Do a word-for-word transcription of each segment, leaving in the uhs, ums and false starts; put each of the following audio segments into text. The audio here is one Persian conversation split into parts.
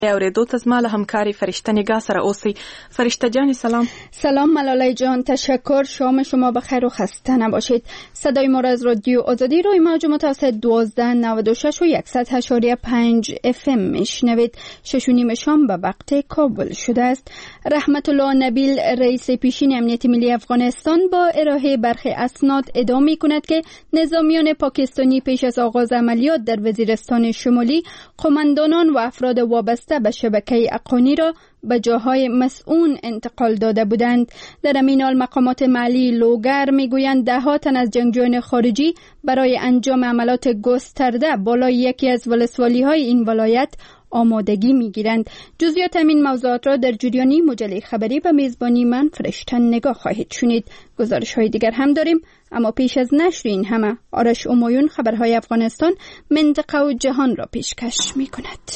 اوریدو ته زما له همکاري فرشته نگاه سره اوسئ. فرشته جان سلام. سلام ملاله جان، تشکر. شام شما بخیر و خسته نباشید. صدای ما را از رادیو آزادی روی موج متوسط دوازده نود و شش و صد و هشت و پنج اف ام میشنوید. شش و نیم شام به وقت کابل شده است. رحمت الله نبیل رئیس پیشین امنیت ملی افغانستان با ارائه برخی اسناد ادعا می‌کند که نظامیان پاکستانی پیش از آغاز عملیات در وزیرستان شمالی قماندانان و افراد وابسته به شبکه اقانی را به جاهای مسئول انتقال داده بودند. در همین حال مقامات محلی لوگر میگویند ده ها تن از جنگجویان خارجی برای انجام عملیات گسترده بالای یکی از ولسوالی های این ولایت آمادگی میگیرند. جزئیات این موضوعات را در جریانی مجله خبری به میزبانی من فرشته نگاه خواهید شنید. گزارش های دیگر هم داریم، اما پیش از نشر این همه آرش امایون خبرهای افغانستان، منطقه و جهان را پیشکش میکند.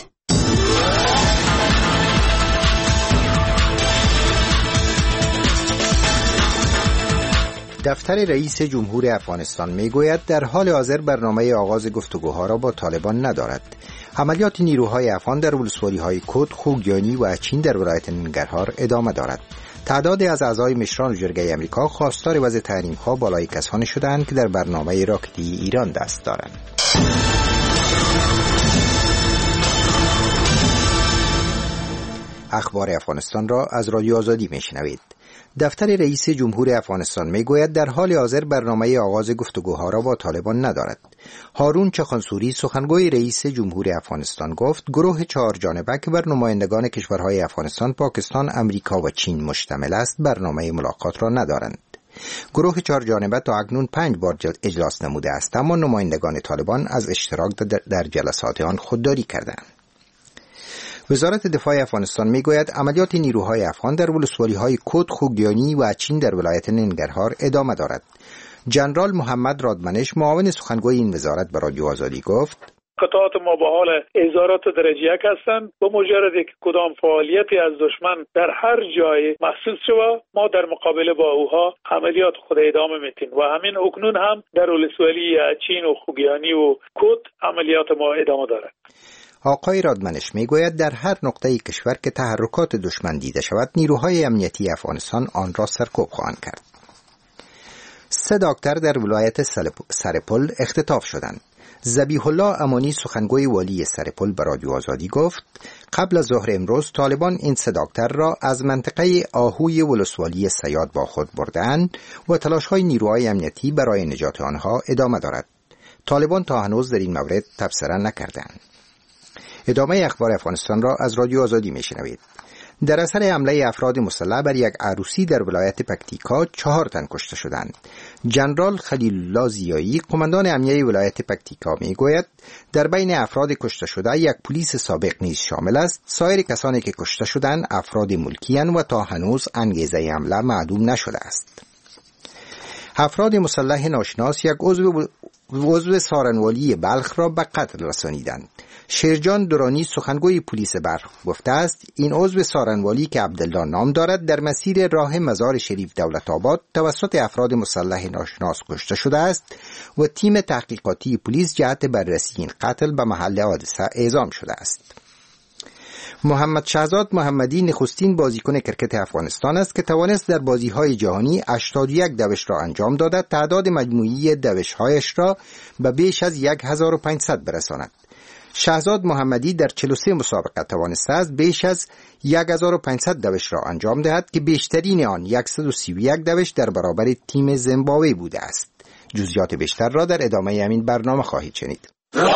دفتر رئیس جمهور افغانستان میگوید در حال حاضر برنامه آغاز گفتگوها را با طالبان ندارد. عملیات نیروهای افغان در ولسوالی‌های کد، خوگیانی و اچین در ولایت ننگرهار ادامه دارد. تعدادی از اعضای مشران جرگه آمریکا خواستار وضع تحریم‌ها بالای کسانی شدند که در برنامه راکتی ایران دست دارند. اخبار افغانستان را از رادیو آزادی میشنوید. دفتر رئیس جمهور افغانستان میگوید در حال حاضر برنامه آغاز گفتگوها را با طالبان ندارد. هارون چخانسوری سخنگوی رئیس جمهور افغانستان گفت گروه چهار جانبه که بر نمایندگان کشورهای افغانستان، پاکستان، امریکا و چین مشتمل است برنامه ملاقات را ندارند. گروه چهار جانبه تا اکنون پنج بار اجلاس نموده است، اما نمایندگان طالبان از اشتراک در جلسات آن خودداری کردند. وزارت دفاع افغانستان میگوید عملیات نیروهای افغان در ولسوالی‌های کد، خوگیانی و اچین در ولایت ننگرهار ادامه دارد. جنرال محمد رادمنش معاون سخنگوی این وزارت به رادیو آزادی گفت قطعات ما به حال ازارات درجه یک هستند. با مجرد که کدام فعالیتی از دشمن در هر جای محسوس شود، ما در مقابله با اوها عملیات خود ادامه میتیم و همین اکنون هم در ولسوالی اچین و خوگیانی و کد عملیات ما ادامه دارد. آقای رادمنش میگوید در هر نقطه کشور که تحرکات دشمن دیده شود، نیروهای امنیتی افغانستان آن را سرکوب خواهند کرد. سه دکتر در ولایت سرپل اختطاف شدند. ذبیح الله امانی سخنگوی والی سرپل به رادیو آزادی گفت قبل از ظهر امروز طالبان این سه دکتر را از منطقه آهوی ولسوالی سیاد با خود بردند و تلاش‌های نیروهای امنیتی برای نجات آنها ادامه دارد. طالبان تا هنوز در این مورد تبصره نکردند. ادامه اخبار افغانستان را از رادیو آزادی میشنوید. در اثر حمله افراد مسلح بر یک عروسی در ولایت پکتیکا چهار تن کشته شدند. جنرال خلیل الله زیایی قماندان امنیه ولایت پکتیکا میگوید در بین افراد کشته شده یک پلیس سابق نیز شامل است. سایر کسانی که کشته شدند افراد ملکی اند و تا هنوز انگیزه حمله معلوم نشده است. افراد مسلح ناشناس یک عضو عضو سارنوالی بلخ را به قتل رسانیدند. شیرجان درانی سخنگوی پلیس بلخ گفته است این عضو سارنوالی که عبدالله نام دارد در مسیر راه مزار شریف دولت آباد توسط افراد مسلح ناشناس کشته شده است و تیم تحقیقاتی پلیس جهت بررسی این قتل به محل حادثه اعزام شده است. محمد شهزاد محمدی نخستین بازیکن کرکت افغانستان است که توانست در بازی‌های جهانی هشتاد و یک دوش را انجام داده، تعداد مجموعی دوش‌هایش را به بیش از هزار و پانصد برساند. شهزاد محمدی در چهل و سه مسابقه توانسته است بیش از هزار و پانصد دوش را انجام دهد که بیشترین آن صد و سی و یک دوش در برابر تیم زیمبابوه بوده است. جزئیات بیشتر را در ادامه همین برنامه خواهید شنید.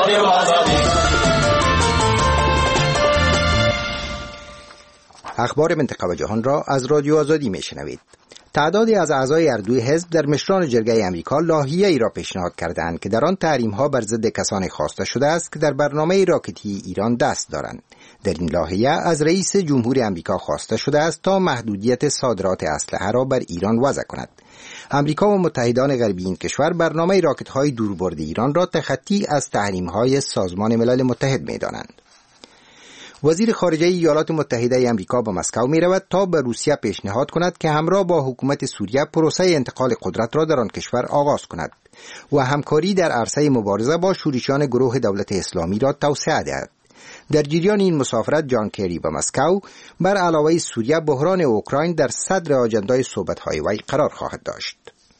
اخبار منطقه و جهان را از رادیو آزادی میشنوید. تعدادی از اعضای اردوی حزب در مشران جرگه آمریکا لاهیه‌ای را پیشنهاد کردند که در آن تحریم‌ها بر ضد کسانی خواسته شده است که در برنامه راکتی ایران دست دارند. در این لاهیه از رئیس جمهور آمریکا خواسته شده است تا محدودیت صادرات اسلحه را بر ایران وضع کند. آمریکا و متحدان غربی این کشور برنامه راکت‌های دوربرد ایران را تخطی از تحریم‌های سازمان ملل متحد می‌دانند. وزیر خارجه ایالات متحده آمریکا به مسکو می رود تا به روسیه پیشنهاد کند که همراه با حکومت سوریه پروسه انتقال قدرت را در آن کشور آغاز کند و همکاری در عرصه مبارزه با شورشیان گروه دولت اسلامی را توسعه دهد. در جریان این مسافرت جان کری به مسکو بر علاوه سوریه بحران اوکراین در صدر آجندای صحبت‌های وی قرار خواهد داشت.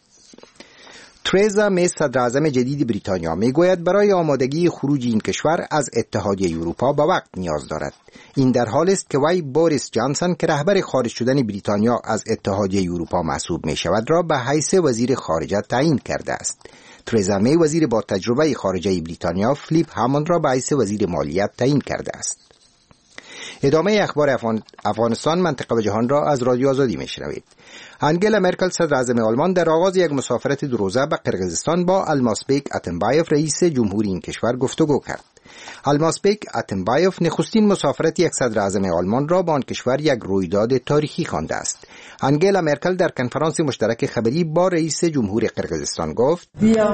ترزا می صدراعظم جدید بریتانیا می گوید برای آمادگی خروج این کشور از اتحادیه اروپا به وقت نیاز دارد. این در حال است که وی بوریس جانسون که رهبر خارج شدن بریتانیا از اتحادیه اروپا محسوب می شود را به حیث وزیر خارجه تعیین کرده است. ترزا می وزیر با تجربه خارجه بریتانیا فلیپ هاموند را به حیث وزیر مالیات تعیین کرده است. ادامه اخبار افغان... افغانستان منطقه و جهان را از رادیو آزادی میشنوید. انگلا مرکل صدر اعظم آلمان در آغاز یک مسافرت دو روزه به قرقیزستان با الماسبیک اتنبایف رئیس جمهوری این کشور گفتگو کرد. الماسبیک اتنبایف نخستین مسافرت یک صدر اعظم آلمان را با آن کشور یک رویداد تاریخی خوانده است. انگلا مرکل در کنفرانس مشترک خبری با رئیس جمهور قرقیزستان گفت: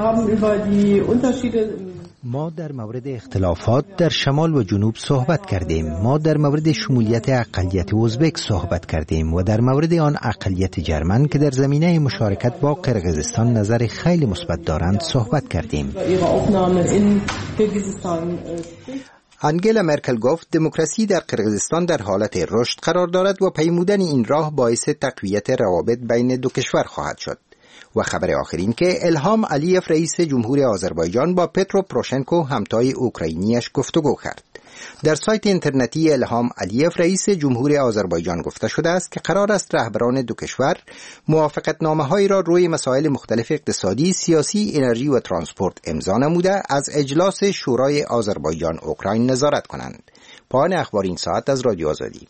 ما در مورد اختلافات در شمال و جنوب صحبت کردیم. ما در مورد شمولیت اقلیت ازبک صحبت کردیم و در مورد آن اقلیت جرمن که در زمینه مشارکت با قرقیزستان نظر خیلی مثبت دارند صحبت کردیم. انگلا مرکل گفت دموکراسی در قرقیزستان در حالت رشد قرار دارد و پیمودن این راه باعث تقویت روابط بین دو کشور خواهد شد. و خبر آخرین که الهام علیف رئیس جمهور آذربایجان با پترو پروشنکو همتای اوکراینیش گفتگو کرد. در سایت اینترنتی الهام علیف رئیس جمهور آذربایجان گفته شده است که قرار است رهبران دو کشور موافقتنامه‌هایی را روی مسائل مختلف اقتصادی، سیاسی، انرژی و ترانسپورت امضا نموده از اجلاس شورای آذربایجان اوکراین نظارت کنند. پایان اخبار این ساعت از رادیو آزادی.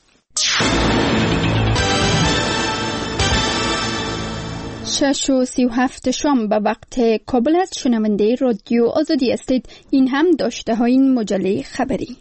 شش و سی و هفت شام به وقت کابل است. شنونده رادیو آزادی استید. این هم داشته های این مجله خبری.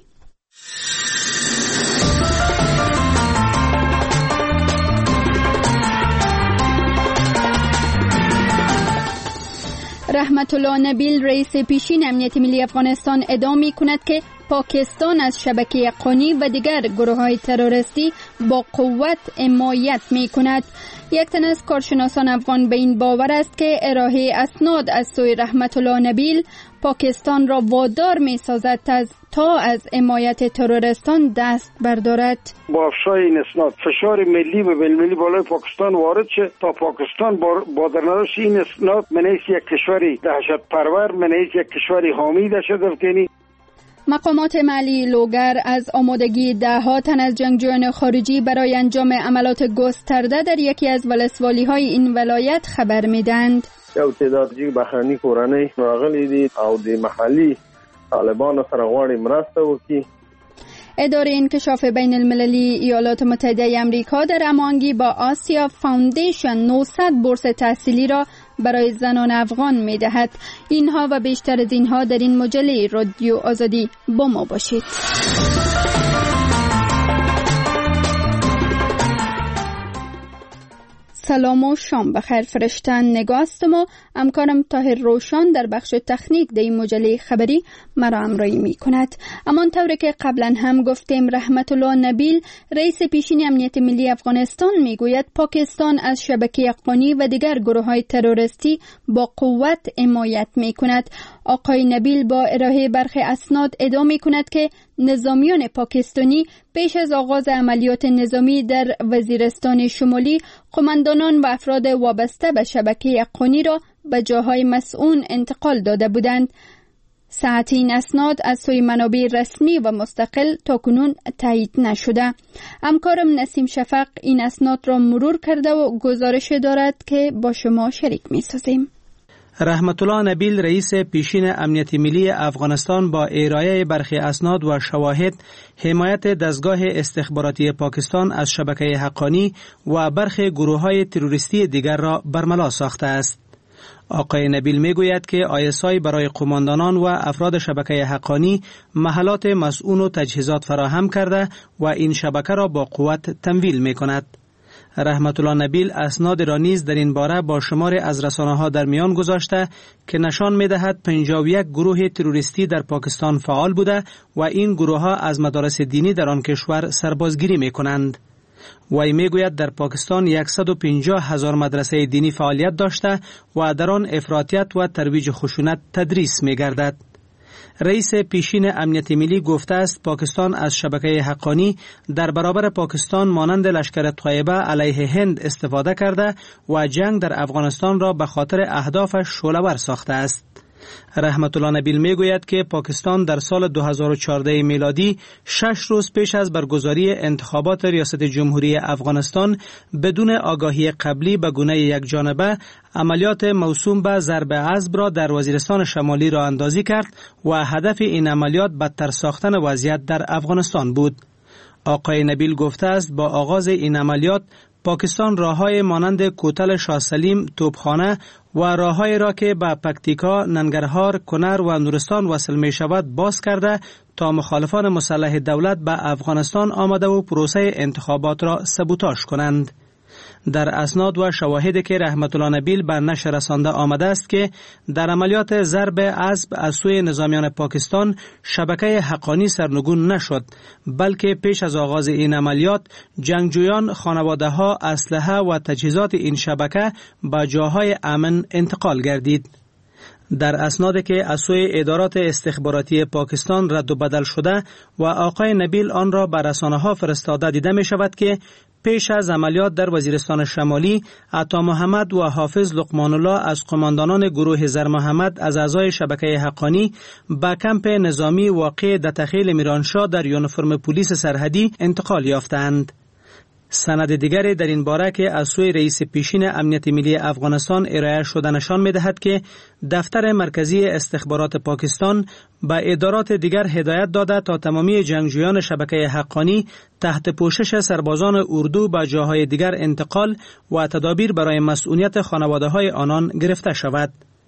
رحمت الله نبیل رئیس پیشین امنیت ملی افغانستان ادعا می کند که پاکستان از شبکه قانی و دیگر گروه‌های تروریستی با قوت حمایت می کند. یک تن از کارشناسان افغان به این باور است که ارائه اسناد از سوی رحمت الله نبیل پاکستان را وادار می سازد تا از حمایت تروریستان دست بردارد. با افشای این اسناد فشار ملی و بین‌المللی بالای پاکستان وارد شد تا پاکستان با درنوشت این اسناد منیس یک کشوری دهشت پرور، منیس یک کشوری حامی دهشت افغانی. مقامات محلی لوگر از آمادگی ده ها تن از جنگجویان خارجی برای انجام عملات گسترده در یکی از ولسوالی های این ولایت خبر میدند. یو تعداد جی بهرنی کورنۍ راغلي دي او د محلي طالبانو سره غواړي مرسته وکړي. اداره انکشاف بین المللی ایالات متحده امریکا در هماهنگی با آسیا فاوندیشن نهصد بورس تحصیلی را برای زنان افغان می دهد. اینها و بیشتر از اینها در این مجله رادیو آزادی با ما باشید. سلام و شام بخیر. فرشتن نگاست ما همکارم طاهر روشان در بخش تکنیک در این مجله خبری مرا همراهی می کند. اما طوری که قبلا هم گفتیم رحمت الله نبیل رئیس پیشین امنیت ملی افغانستان می گوید پاکستان از شبکه قانی و دیگر گروه های تروریستی با قوت حمایت می کند. آقای نبیل با ارائه برخی اسناد ادعا می کند که نظامیان پاکستانی پیش از آغاز عملیات نظامی در وزیرستان شمالی قماندانان و افراد وابسته به شبکه قانی را به جاهای مسئول انتقال داده بودند. صحت این اسناد از سوی منابع رسمی و مستقل تاکنون تایید نشده. همکارم نسیم شفق این اسناد را مرور کرده و گزارش دارد که با شما شریک می سازیم. رحمت الله نبیل رئیس پیشین امنیت ملی افغانستان با ارائه برخی اسناد و شواهد حمایت دستگاه استخباراتی پاکستان از شبکه حقانی و برخی گروه‌های تروریستی دیگر را برملا ساخته است. آقای نبیل میگوید که آی اس آی برای قماندانان و افراد شبکه حقانی محلات مسئول و تجهیزات فراهم کرده و این شبکه را با قوت تمویل میکند. رحمت الله نبیل اسناد را نیز در این باره با شمار از رسانه‌ها در میان گذاشته که نشان می‌دهد پنجاه و یک گروه تروریستی در پاکستان فعال بوده و این گروه‌ها از مدارس دینی در آن کشور سربازگیری می‌کنند. وی میگوید در پاکستان صد و پنجاه هزار مدرسه دینی فعالیت داشته و در آن افراطیت و ترویج خشونت تدریس می‌گردد. رئیس پیشین امنیت ملی گفته است پاکستان از شبکه حقانی در برابر پاکستان مانند لشکر طیبه علیه هند استفاده کرده و جنگ در افغانستان را به خاطر اهدافش شعله‌ور ساخته است. رحمت الله نبیل می گوید که پاکستان در سال دو هزار و چهارده میلادی شش روز پیش از برگزاری انتخابات ریاست جمهوری افغانستان بدون آگاهی قبلی به گونه یک جانبه عملیات موسوم به ضرب عصب را در وزیرستان شمالی راه اندازی کرد و هدف این عملیات بدتر ساختن وضعیت در افغانستان بود. آقای نبیل گفته است با آغاز این عملیات پاکستان راههای مانند کوتل شاه سلیم، توپخانه و راههایی را که به پکتیکا، ننگرهار، کنر و نورستان وصل می شود باز کرده تا مخالفان مسلح دولت به افغانستان آمده و پروسه انتخابات را سبوتاژ کنند. در اسناد و شواهدی که رحمت الله نبیل به نشر رسانده آمده است که در عملیات ضرب عصب از سوی نظامیان پاکستان شبکه حقانی سرنگون نشد، بلکه پیش از آغاز این عملیات جنگجویان، خانواده‌ها، اسلحه و تجهیزات این شبکه به جاهای امن انتقال گردید. در اسنادی که از سوی ادارات استخباراتی پاکستان رد و بدل شده و آقای نبیل آن را به رسانه‌ها فرستاده دیده می شود که پیش از عملیات در وزیرستان شمالی، عطا محمد و حافظ لقمان الله از قماندانان گروه زر محمد از اعضای شبکه حقانی به کمپ نظامی واقع در تخیل میرانشاه در یونیفرم پلیس سرحدی انتقال یافتند. سند دیگری در این باره که از سوی رئیس پیشین امنیت ملی افغانستان ارائه شده نشان می‌دهد که دفتر مرکزی استخبارات پاکستان به ادارات دیگر هدایت داده تا تمامی جنگجویان شبکه حقانی تحت پوشش سربازان اردو به جاهای دیگر انتقال و تدابیر برای مسئولیت خانواده‌های آنان گرفته شود.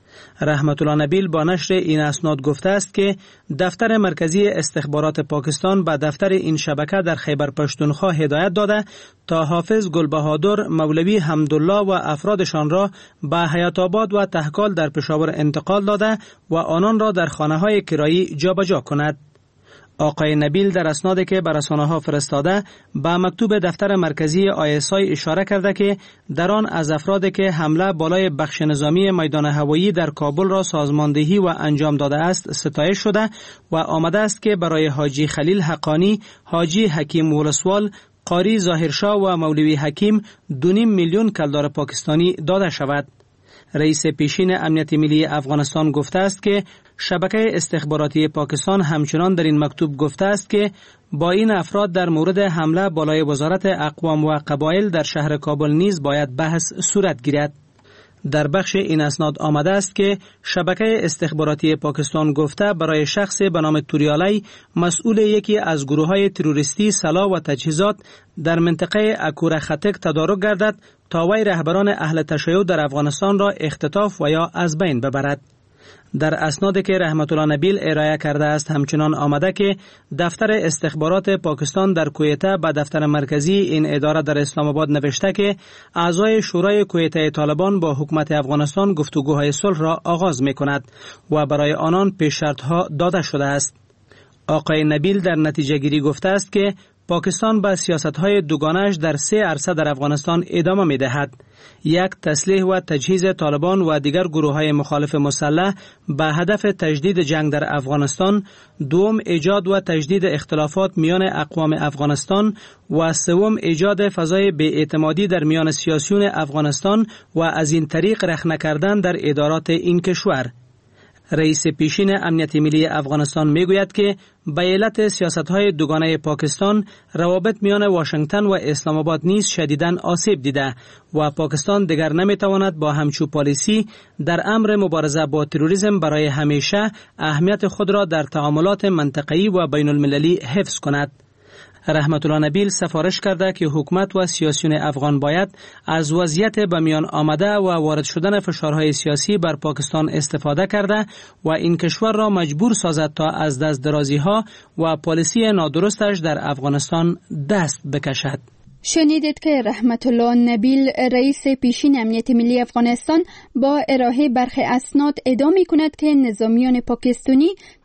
رحمت الله نبیل با نشر این اسناد گفته است که دفتر مرکزی استخبارات پاکستان به دفتر این شبکه در خیبر پشتونخوا هدایت داده تا حافظ گلبهادر، مولوی حمدالله و افرادشان را به حیات آباد و تهکال در پشاور انتقال داده و آنان را در خانه‌های کرایی جابجا کند. آقای نبیل در اسنادی که به رسانه‌ها فرستاده به مکتوب دفتر مرکزی آی اس آی اشاره کرده که در آن از افرادی که حمله بالای بخش نظامی میدان هوایی در کابل را سازماندهی و انجام داده است ستایش شده و آمده است که برای حاجی خلیل حقانی، حاجی حکیم ولسوال، قاری ظاهرشاه و مولوی حکیم دو نیم میلیون کلدار پاکستانی داده شود. رئیس پیشین امنیت ملی افغانستان گفته است که شبکه استخباراتی پاکستان همچنان در این مکتوب گفته است که با این افراد در مورد حمله بالای وزارت اقوام و قبایل در شهر کابل نیز باید بحث صورت گیرد. در بخش این اسناد آمده است که شبکه استخباراتی پاکستان گفته برای شخص به نام توریالی مسئول یکی از گروه‌های تروریستی سلاح و تجهیزات در منطقه اکوره خطک تدارک گردد تا وی رهبران اهل تشیع در افغانستان را اختطاف و یا از بین ببرد. در اسنادی که رحمت الله نبیل ارائه کرده است همچنان آمده که دفتر استخبارات پاکستان در کویته به دفتر مرکزی این اداره در اسلام آباد نوشته که اعضای شورای کویته طالبان با حکومت افغانستان گفتگوهای صلح را آغاز می کند و برای آنان پیش شرطها داده شده است. آقای نبیل در نتیجه گیری گفته است که پاکستان به سیاست‌های دوگانه‌اش در سه عرصه در افغانستان ادامه می‌دهد. یک، تسلیح و تجهیز طالبان و دیگر گروه‌های مخالف مسلح به هدف تجدید جنگ در افغانستان، دوم، ایجاد و تجدید اختلافات میان اقوام افغانستان و سوم، ایجاد فضای بی‌اعتمادی در میان سیاسیون افغانستان و از این طریق رخنه کردن در ادارات این کشور. رئیس پیشین امنیت ملی افغانستان میگوید که به علت سیاست‌های دوگانه پاکستان روابط میان واشنگتن و اسلام آباد نیز شدیداً آسیب دیده و پاکستان دیگر نمیتواند با همچو پالیسی در امر مبارزه با تروریسم برای همیشه اهمیت خود را در تعاملات منطقه‌ای و بین المللی حفظ کند. رحمت الله نبیل سفارش کرده که حکومت و سیاسیون افغان باید از وضعیت به میان آمده و وارد شدن فشارهای سیاسی بر پاکستان استفاده کرده و این کشور را مجبور سازد تا از دست درازی ها و پالیسی نادرستش در افغانستان دست بکشد. شنیدید که رحمت الله نبیل رئیس پیشین امنیت ملی افغانستان با ارائه برخی اسناد ادعا می‌کند که نظامیان پاکستانی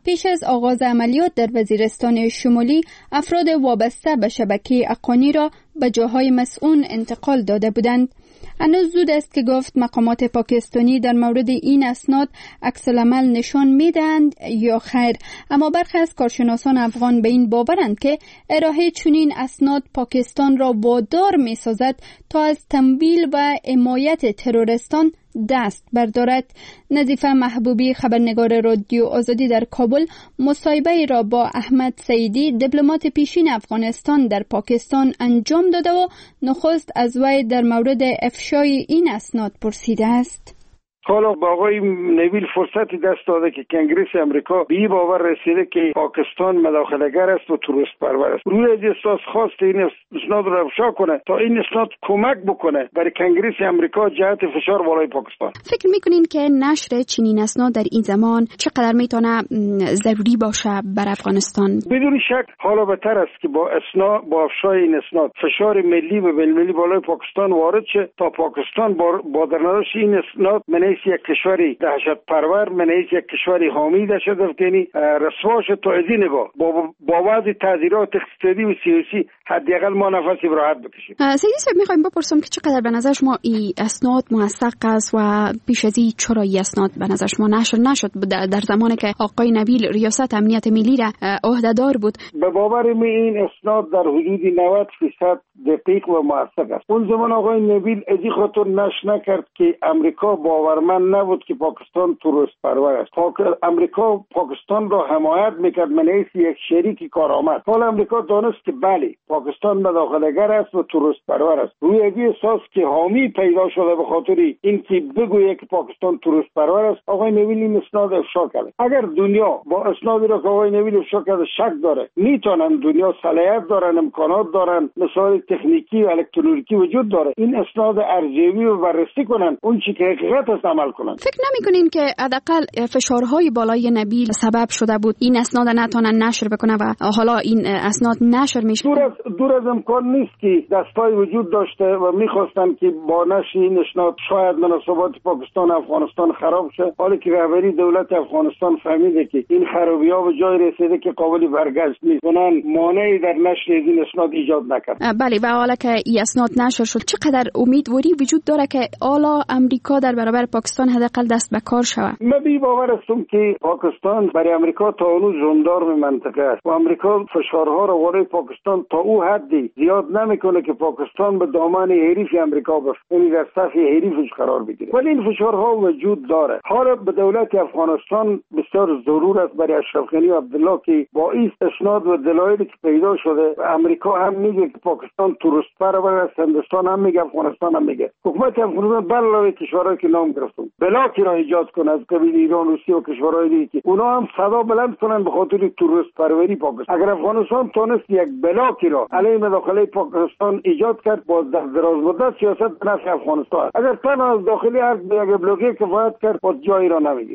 پیش از آغاز عملیات در وزیرستان شمالی افراد وابسته به شبکه اقانی را به جاهای مسئول انتقال داده بودند. هنوز زود است که گفت مقامات پاکستانی در مورد این اسناد عکس‌العمل نشان میدهند یا خیر، اما برخی از کارشناسان افغان به این باورند که ارائه چنین اسناد پاکستان را وادار می‌سازد تا از تمویل و حمایت تروریستان دست بردارد. نظیفه محبوبی خبرنگار رادیو آزادی در کابل مصاحبه را با احمد سعیدی دیپلمات پیشین افغانستان در پاکستان انجام داده و نخست از وی در مورد افشای این اسناد پرسیده است. حالا با آقای نبیل فرصتی دست داده که کنگرس امریکا به این باور رسیده که پاکستان مداخله‌گر است و تروریست پرور است. روی احساس خواست این اسناد را افشا کنه تا این اسناد کمک بکنه برای کنگرس امریکا جهت فشار بالای پاکستان. فکر میکنین که نشر چنین اسناد در این زمان چقدر میتونه ضروری باشه بر افغانستان؟ بدون شک حالا بهتر است که با اسناد با افشای این اسناد فشار ملی و بین‌المللی بالای پاکستان وارد شه تا پاکستان با درنوشت این اسناد من یک کشوری دهشت پرور، من یک کشوری حامی دهشت افغانی رسواش تا از این نگاه با با وضع تعذیرات اقتصادی و سیاسی حداقل ما نفسی راحت بکشیم. سیدی صاحب میخوایم بپرسم که چقدر به نظر شما این اسناد موثق است و پیش از این چرا این اسناد به نظر شما نشر نشد در زمانی که آقای نبیل ریاست امنیت ملی را عهده‌دار بود؟ به باور من این اسناد در حدود نود درصد دقیق و موثق است. اون زمان آقای نبیل ازی خاطر نشر نکرد که امریکا باورمند نبود که پاکستان تروریست پرور است. امریکا پاکستان را حمایت میکرد من یک شریک کارآمد. حالا امریکا دانست که بله پاکستان مداخله‌گر است و تروریست پرور است. روی این اساس که حامی پیدا شده به خاطر اینکه بگوید که پاکستان تروریست پرور است، آقای نبیل این اسناد افشا کرد. اگر دنیا با اسنادی را که آقای نبیل افشا کرده شک داره، میتونن دنیا صلاحیت دارن، امکانات دارن، مسائل تکنیکی و الکترونیکی وجود داره، این اسناد ارزیابی رو بررسی کنن، اون چیزی که حقیقت است عمل کنن. فکر نمی‌کنین که حداقل فشارهای بالای نبیل سبب شده بود این اسناد نتونن نشر بکنه و حالا این اسناد نشر میشه؟ دور از دور از امکان نیست که دستای وجود داشته و میخواستن که با نشر این اسناد شاید مناسبات پاکستان و افغانستان خراب شه، حالی که رهبری دولت افغانستان فهمیده که این خرابی‌ها به جای رسیده که قابل برگشت نیست، چنان مانعی در نشر این اسناد ایجاد نکرد. بله، و حالا که این اسناد نشر شد چقدر امیدواری وجود داره که حالا امریکا در برابر پاکستان حداقل دست به کار شود؟ من بی باور هستم که پاکستان برای امریکا تا اون جاندار منطقه است و امریکا فشارها را وارد پاکستان تا او حدی زیاد نمیکنه که پاکستان به دامن حریف امریکا بفته، یعنی در صف حریفش قرار بگیره. ولی این فشارها وجود داره. حالا به دولت افغانستان بسیار ضرور است برای اشرف غنی و عبدالله که با این اسناد و دلایلی که پیدا شده، امریکا هم میگه که پاکستان تروریست پرور است، هندوستان هم میگه، افغانستان هم میگه، حکومت افغانستان علاوه کشورهایی که نام گرفتم بلاکی را ایجاد کنه از قبیل ایران، روسیه و کشورهای دیگه که اونا هم صدا بلند کنن به خاطر تروریست پروری پاکستان. اگر افغانستان تونست یک بلاکی را علیه مداخله پاکستان ایجاد کرد، باز در دراز مدت سیاست به نفع افغانستان. اگر تنها از داخلی هر یک بلاکی کفایت کرد، باز جایی را نمیگیره.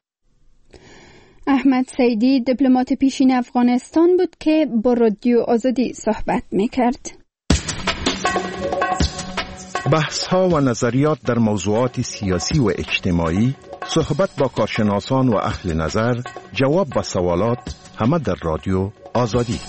احمد سعیدی دیپلمات پیشین افغانستان بود که با رادیو آزادی صحبت میکرد. بحث ها و نظریات در موضوعات سیاسی و اجتماعی، صحبت با کارشناسان و اهل نظر، جواب به سوالات، همه در رادیو آزادی.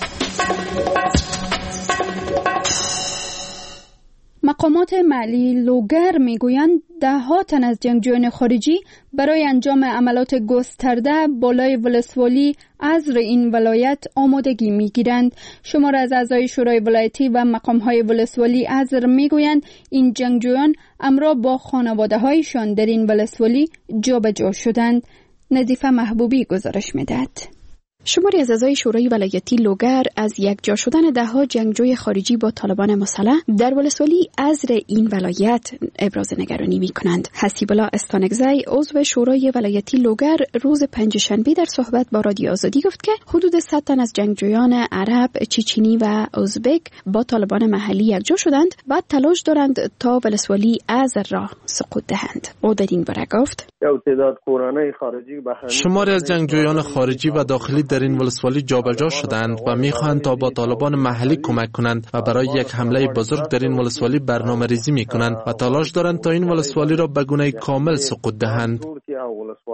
مقامات محلی لوگر میگویند ده ها تن از جنگجویان خارجی برای انجام عملات گسترده بالای ولسوالی عزر این ولایت آمادگی میگیرند. شمار از اعضای شورای ولایتی و مقامهای ولسوالی عزر میگویند این جنگجویان همراه با خانواده هایشان در این ولسوالی جابجا شدند. نظیفه محبوبی گزارش میدهد. شماری از اعضای شورای ولایتی لوگر از یکجا شدن دهها جنگجوی خارجی با طالبان مسلح در ولسوالی عزر این ولایت ابراز نگرانی می کنند. حسیب الله استانگزی عضو شورای ولایتی لوگر روز پنجشنبه در صحبت با رادیو آزادی گفت که حدود صد تن از جنگجویان عرب، چچنی و ازبک با طالبان محلی یکجا شدند و تلاش دارند تا ولسوالی عزر را سقوط دهند. او در این باره گفت: شماری از جنگجویان خارجی و داخلی در این ولسوالی جابجا شدند و میخواهند تا با طالبان محلی کمک کنند و برای یک حمله بزرگ در این ولسوالی برنامه ریزی میکنند و تلاش دارند تا این ولسوالی را به گونه کامل سقوط دهند.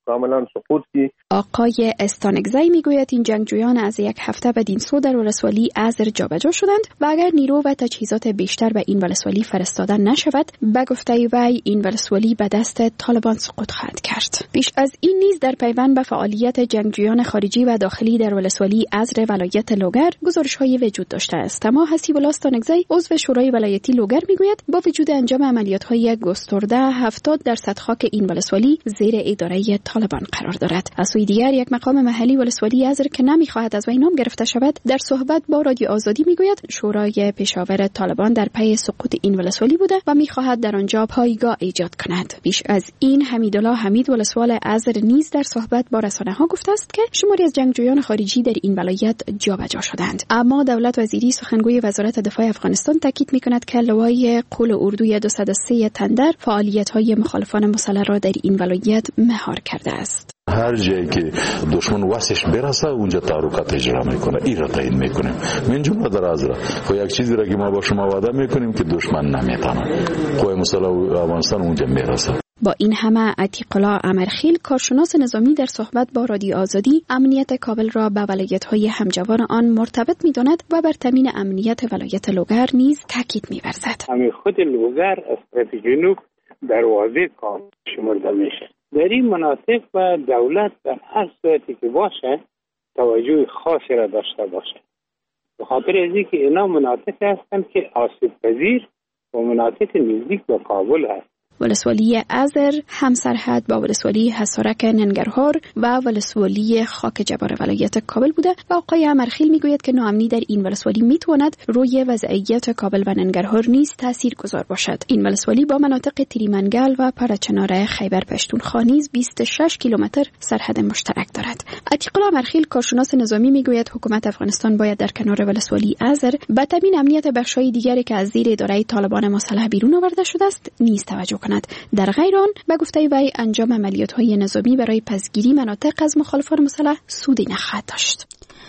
کاملا سقوط کی. آقای استانگزی میگوید این جنگجویان از یک هفته بدین سو در ولسوالی ازر جابجا شدند و اگر نیرو و تجهیزات بیشتر به این ولسوالی فرستاده نشود به گفته وی این ولسوالی به دست طالبان سقوط خواهد کرد. بیش از این نیز در پیوند به فعالیت جنگجویان خارجی و داخلی در ولسوالی ازر ولایت لوگر گزارش‌های وجود داشته است. اما حسیب الله استانگزی عضو شورای ولایتی لوگر میگوید با وجود انجام عملیات‌های گسترده هفتاد درصد خاک این ولسوالی زیر اداره طالبان قرار دارد. از سوی دیگر یک مقام محلی ولسوالی ازر که نمی‌خواهد از وی نام گرفته شود در صحبت با رادیو آزادی میگوید شورای پیشاور طالبان در پی سقوط این ولسوالی بوده و می‌خواهد در آنجا پایگاه ایجاد کند. بیش از این حمیدالله حمید ولسوال ازر نیز در صحبت با رسانه‌ها گفته است که شماری از جنگجویان خارجی در این ولایت جابجا شدند. اما دولت وزیری سخنگوی وزارت دفاع افغانستان تاکید می‌کند که لوای قول اردوی دویست و سه تندر فعالیت‌های مخالفان مسلح را در این ولایت مهار کرده است. هر جایی که دشمن واسش برسه اونجا تحرکات اجرا میکنه، این را تعیین میکنیم. من جمله در از را خب یک چیزی را که ما با شما وعده میکنیم که دشمن نمیتونه قوای مسلح افغانستان اونجا میرسه. با این همه عتیق الله امرخیل کارشناس نظامی در صحبت با رادیو آزادی امنیت کابل را به ولایت‌های همجوار آن مرتبط می‌داند و بر تامین امنیت ولایت لوگر نیز تاکید می‌ورزد. همین خود لوگر از طرف جنوب دروازه کابل شمرده میشه. در این مناطق و دولت در هر صورتی که باشه توجه خاصی را داشته باشه، به خاطر از اینکه اینا مناطق هستند که آسیب پذیر و مناطق نزدیک به کابل هست. ولسوالی ازر همسرحد با ولسوالی حصارک ننگرهار و ولسوالی خاک جبار ولایت کابل بوده و آقای امرخیل میگوید که ناامنی در این ولسوالی میتواند روی وضعیت کابل و ننگرهار نیز تاثیرگذار باشد. این ولسوالی با مناطق تریمنگل و پرچناره خیبر پشتونخوا نیز بیست و شش کیلومتر سرحد مشترک دارد. عتیق الله امرخیل کارشناس نظامی میگوید حکومت افغانستان باید در کنار ولسوالی ازر به تامین امنیت بخش‌های دیگری که از زیر اداره طالبان مسلح بیرون آورده شده است نیز توجه کند. در غیر آن به گفته وی انجام عملیات‌های نظامی برای پسگیری مناطق از مخالفان مسلح سودی نخواهد داشت.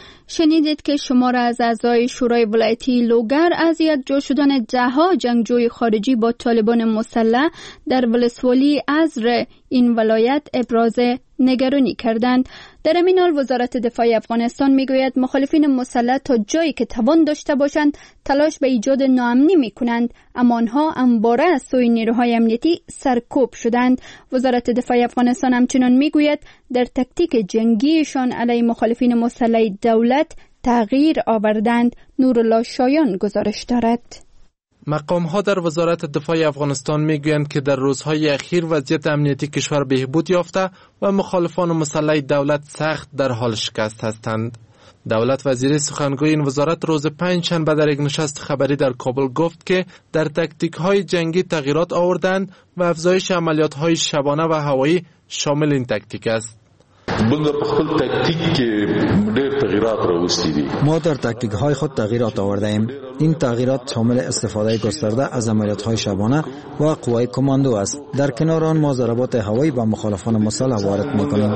شنیدید که شمار از اعضای شورای ولایتی لوگر از یک جا شدن ده‌ها جنگجوی خارجی با طالبان مسلح در ولسوالی ازر این ولایت ابراز نگرانی کردند. در همین حال وزارت دفاع افغانستان میگوید مخالفین مسلح تا جایی که توان داشته باشند تلاش به ایجاد ناامنی میکنند، اما آنها همواره از سوی نیروهای امنیتی سرکوب شدند. وزارت دفاع افغانستان همچنان میگوید در تکتیک جنگیشان علیه مخالفین مسلح دولت تغییر آوردند. نورالله شایان گزارش دارد. مقام ها در وزارت دفاع افغانستان میگویند که در روزهای اخیر وضعیت امنیتی کشور بهبود یافته و مخالفان مسلح دولت سخت در حال شکست هستند. دولت وزیر سخنگوی این وزارت روز پنج شنبه در یک نشست خبری در کابل گفت که در تکتیک های جنگی تغییرات آوردند و افزایش عملیات های شبانه و هوایی شامل این تکتیک است. ما در تکتیک های خود تغییرات آورده ایم. این تغییرات شامل استفاده گسترده از عملیات های شبانه و قوای کماندو است. در کنار آن ما ضربات هوایی به مخالفان مسلح وارد می‌کنیم.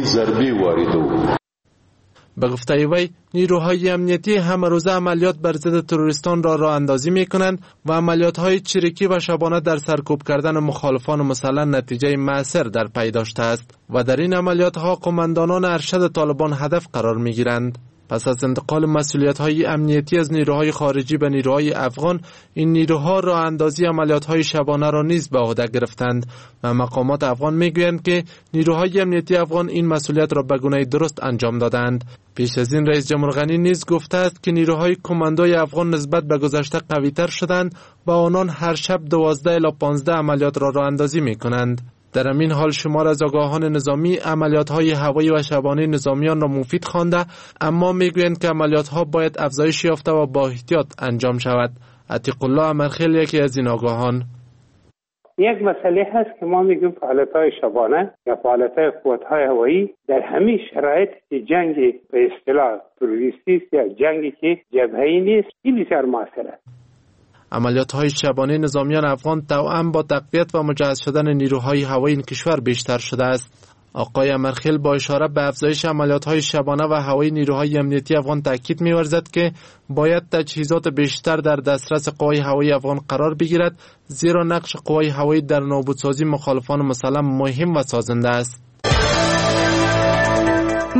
به گفته وی نیروهای امنیتی همه روزه عملیات بر ضد تروریستان را راه اندازی می‌کنند و عملیات‌های چریکی و شبانه در سرکوب کردن مخالفان مسلح نتیجه مؤثر در پی داشته است و در این عملیات‌ها قماندانان ارشد طالبان هدف قرار می‌گیرند. پس از انتقال مسئولیت‌های امنیتی از نیروهای خارجی به نیروهای افغان، این نیروها راه اندازی عملیات‌های شبانه را نیز به عهده گرفتند و مقامات افغان می‌گویند که نیروهای امنیتی افغان این مسئولیت را به گونه درست انجام دادند. پیش از این رئیس جمهور غنی نیز گفته است که نیروهای کماندوی افغان نسبت به گذشته قوی‌تر شدند و آنان هر شب دوازده الی پانزده عملیات را راه اندازی می‌کنند. در همین حال شمار از آگاهان نظامی عملیات‌های هوایی و شبانه نظامیان را مفید خوانده، اما میگویند که عملیات‌ها باید افزایش یافته و با احتیاط انجام شود. عتیق الله امرخیل یکی از این آگاهان: یک مسئله هست که ما میگیم فعالیت‌های شبانه یا فعالیت‌های قوت‌های هوایی در همین شرایط که جنگ به اصطلاح تروریستی یا جنگی که جبهه‌ای نیست، این بسیار موثر است. عملیات‌های شبانه نظامیان افغان توأم با تقویت و مجهز شدن نیروهای هوایی این کشور بیشتر شده است. آقای امرخیل با اشاره به افزایش عملیات‌های شبانه و هوایی نیروهای امنیتی افغان تاکید می‌ورزد که باید تجهیزات بیشتر در دسترس قوای هوایی افغان قرار بگیرد، زیرا نقش قوای هوایی در نابودسازی مخالفان مسلح مهم و سازنده است.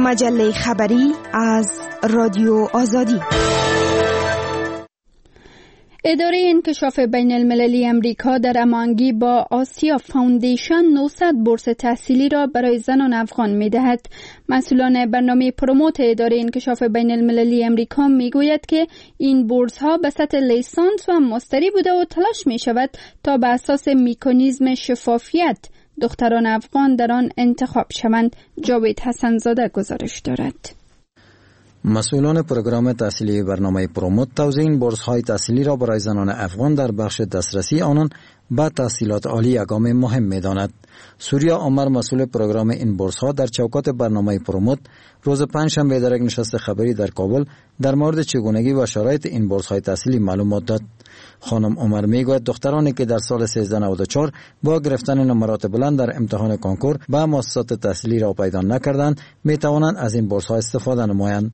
مجله خبری از رادیو آزادی. اداره انکشاف بین المللی امریکا در هماهنگی با آسیا فاوندیشن نهصد بورس تحصیلی را برای زنان افغان می دهد. مسئولان برنامه پروموت اداره انکشاف بین المللی امریکا می گوید که این بورس ها به سطح لیسانس و ماستری بوده و تلاش می شود تا به اساس مکانیزم شفافیت دختران افغان در آن انتخاب شوند. جاوید حسن زاده گزارش دارد. مسئولان پروگرام تحصیلی برنامه پروموت توزیع این بورس های تحصیلی را برای زنان افغان در بخش دسترسی آنان به تحصیلات عالی یگام مهم می داند. سوریا عمر مسئول پروگرام این بورس ها در چوکات برنامه پروموت روز پنجشنبه در یک نشست خبری در کابل در مورد چگونگی و شرایط این بورس های تحصیلی معلومات داد. خانم عمر میگوید دخترانی که در سال سیزده نود و چهار با گرفتن نمرات بلند در امتحان کنکور به مؤسسات تحصیلی را پیدا نکردند می توانند از این بورس ها استفاده نمایند.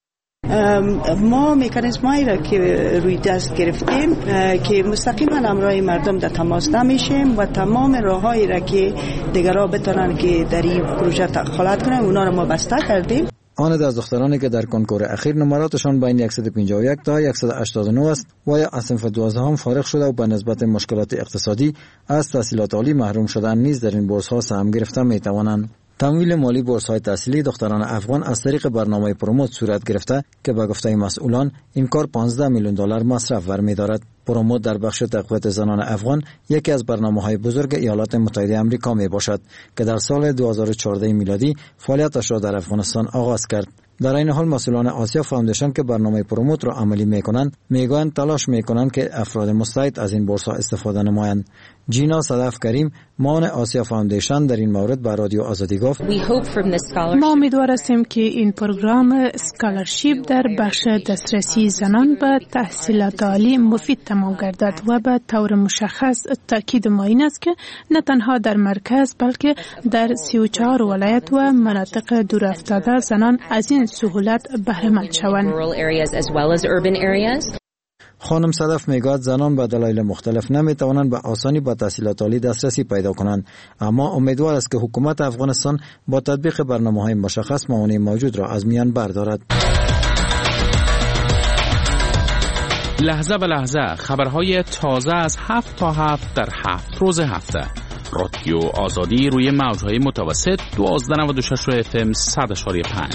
ما مکانیزمایی را که روی دست گرفتیم که مستقیما همراه مردم در تماس نمیشیم و تمام راههایی را که دیگرها بتونن که در این پروژه دخالت کنن اونا را ما بسته کردیم. آن از دخترانی که در کنکور اخیر نمراتشان بین صد و پنجاه و یک تا صد و هشتاد و نه است و یا از صنف دوازدهم فارغ شده و به نسبت مشکلات اقتصادی از تحصیلات عالی محروم شدن نیز در این بورس ها سهم گرفته می توانند. تمویل مالی بورس های تحصیلی دختران افغان از طریق برنامه پروموت صورت گرفته که به گفته مسئولان این کار پانزده میلیون دلار مصرف ور دارد. پروموت در بخش تقویت زنان افغان یکی از برنامه‌های بزرگ ایالات متحده آمریکا می باشد که در سال دو هزار و چهارده میلادی فعالیتش را در افغانستان آغاز کرد. در این حال مسئولان آسیا فاوندیشن که برنامه پروموت را عملی می‌کنند میگویند تلاش می‌کنند که افراد مستعد از این بورس ها استفاده نمایند. جینا صدف کریم معاون آسیا فاوندیشن در این مورد به رادیو آزادی گفت ما امیدوار هستیم که این پروگرام اسکالرشیپ در بخش دسترسی زنان به تحصیلات عالی مفید تمام گردد و به طور مشخص تاکید ما این است که نه تنها در مرکز بلکه در سی و چهار ولایت و مناطق دورافتاده زنان از این سهولت بهره مند شوند. خانم صدف میگوید زنان به دلایل مختلف نمیتوانند به آسانی به تحصیلات عالی دسترسی پیدا کنند، اما امیدوار است که حکومت افغانستان با تطبیق برنامه‌های مشخص موانع موجود را از میان بردارد. لحظه به لحظه خبرهای تازه از هفت تا هفت در هفت روز هفته. رادیو آزادی روی موجهای متوسط دوازده نود و شش اف ام صد اشاری پنج.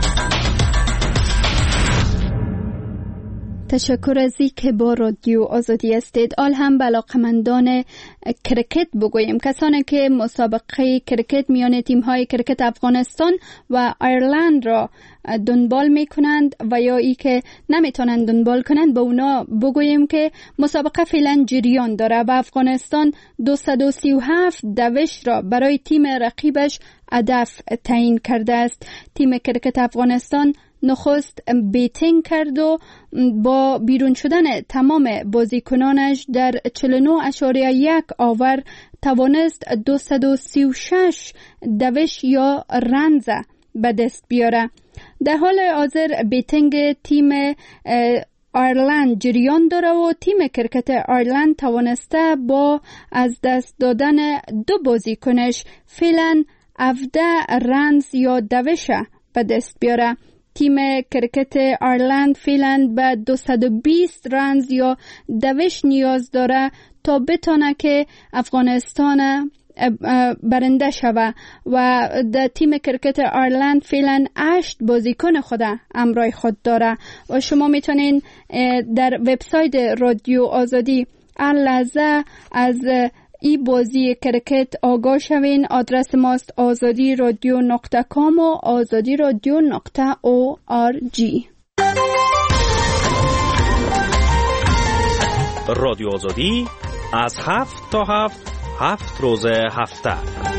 تشکر از اینکه با رادیو آزادی هستید. آل هم به علاقه‌مندان کرکت بگویم، کسانی که مسابقه کرکت میان تیم‌های کرکت افغانستان و ایرلند را دنبال میکنند و یا ای که نمیتونند دنبال کنند، به اونا بگویم که مسابقه فعلا جریان داره و افغانستان دویست و سی و هفت دوش را برای تیم رقیبش هدف تعیین کرده است. تیم کرکت افغانستان نخست بیتینگ کرد و با بیرون شدن تمام بازیکنانش در چهل و نه اشاریه یک آور توانست دویست و سی و شش دوش یا رنز به دست بیاره. در حال حاضر بیتینگ تیم ایرلند جریان داره و تیم کرکت ایرلند توانسته با از دست دادن دو بازیکنش فعلا هفده رنز یا دوش به دست بیاره. تیم کرکت ایرلند فعلا به دویست و بیست رنز یا دوش نیاز داره تا بتونه که افغانستان برنده شوه و در تیم کرکت ایرلند فعلا هشت بازیکن خود همراه خود داره و شما میتونین در وبسایت رادیو آزادی هر لحظه از ای بازی کرکت آگاه شوین. آدرس ماست آزادی رادیو نقطه کام و آزادی رادیو نقطه او آر جی. رادیو آزادی از هفت تا هفت هفت روز هفته.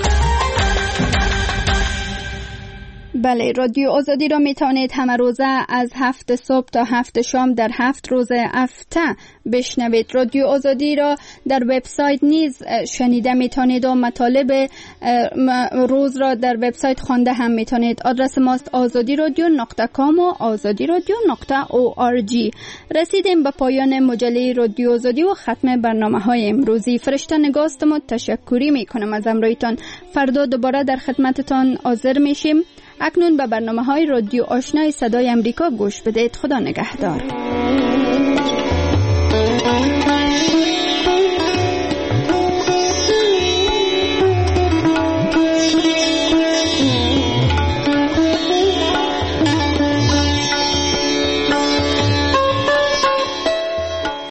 بله، رادیو آزادی را می توانید همه روزه از هفت صبح تا هفت شام در هفت روز هفته بشنوید. رادیو آزادی را در وبسایت نیز شنیده می توانید و مطالب روز را در وبسایت خوانده هم می توانید. آدرس ماست آزادی رادیو نقطه کام و آزادی رادیو نقطه او آر جی. رسیدیم به پایان مجله رادیو آزادی و ختم برنامه های امروزی. فرشته نگاستم و تشکری می کنم از همراهیتان. فردا دوباره در خدمتتان حاضر می شیم. اکنون به برنامه های رادیو آشنای صدای امریکا گوش بدید. خدا نگهدار.